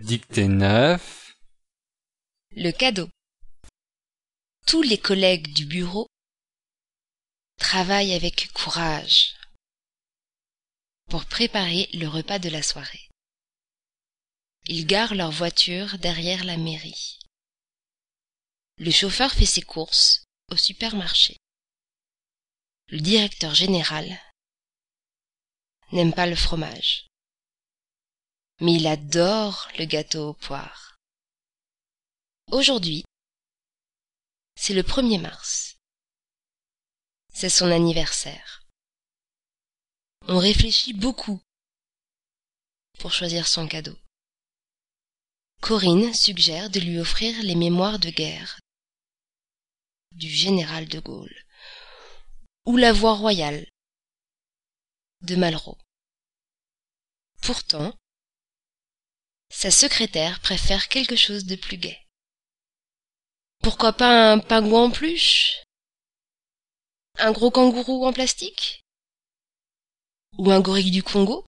Dictée 9. Le cadeau. Tous les collègues du bureau travaillent avec courage pour préparer le repas de la soirée. Ils garent leur voiture derrière la mairie. Le chauffeur fait ses courses au supermarché. Le directeur général n'aime pas le fromage, mais il adore le gâteau aux poires. Aujourd'hui, c'est le 1er mars. C'est son anniversaire. On réfléchit beaucoup pour choisir son cadeau. Corinne suggère de lui offrir les mémoires de guerre du général de Gaulle ou la voix royale de Malraux. Pourtant, sa secrétaire préfère quelque chose de plus gai. Pourquoi pas un pingouin en peluche? Un gros kangourou en plastique? Ou un gorille du Congo?